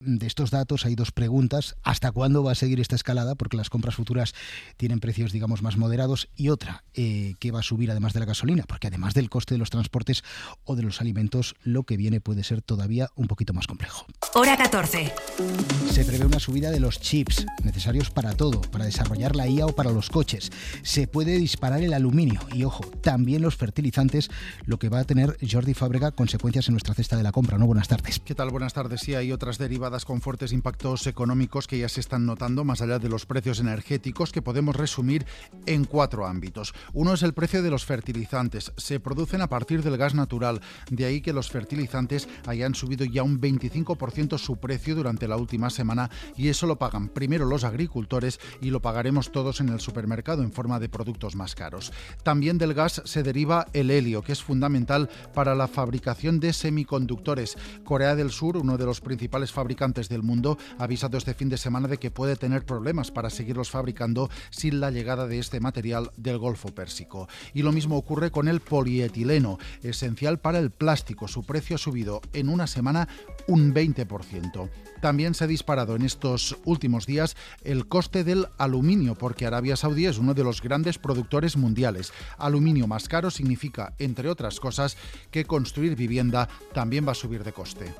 de estos datos hay dos preguntas. ¿Hasta cuándo va a seguir esta escalada? Porque las compras futuras tienen precios, digamos, más moderados. Y otra, ¿qué va a subir además de la gasolina? Porque además del coste de los transportes o de los alimentos, lo que viene puede ser todavía un poquito más complejo. Hora 14. Se prevé una subida de los chips necesarios para todo, para desarrollar la IA o para los coches. Se puede disparar el aluminio y, ojo, también los fertilizantes, lo que va a tener, Jordi Fábrega, consecuencias en nuestra cesta de la compra, ¿no? Buenas tardes. ¿Qué tal? Buenas tardes. Sí, hay otras derivadas con fuertes impactos económicos que ya se están notando más allá de los precios energéticos, que podemos resumir en 4 ámbitos. Uno es el precio de los fertilizantes. Se producen a partir del gas natural. De ahí que los fertilizantes hayan subido ya un 25% su precio durante la última semana, y eso lo pagan primero los agricultores y lo pagaremos todos en el supermercado en forma de productos más caros. También del gas se deriva el helio, que es fundamental para la fabricación de semiconductores. Corea del Sur, uno de los principales fabricantes del mundo, ha avisado este fin de semana de que puede tener problemas para seguirlos fabricando sin la llegada de este material del Golfo Pérsico. Y lo mismo ocurre con el polietileno, esencial para el plástico. Su precio ha subido en una semana un 20%. También se ha disparado en estos últimos días el coste del aluminio, porque Arabia Saudí es uno de los grandes productores mundiales. Aluminio más caro significa, entre otras cosas, que construir vivienda también va a subir de coste.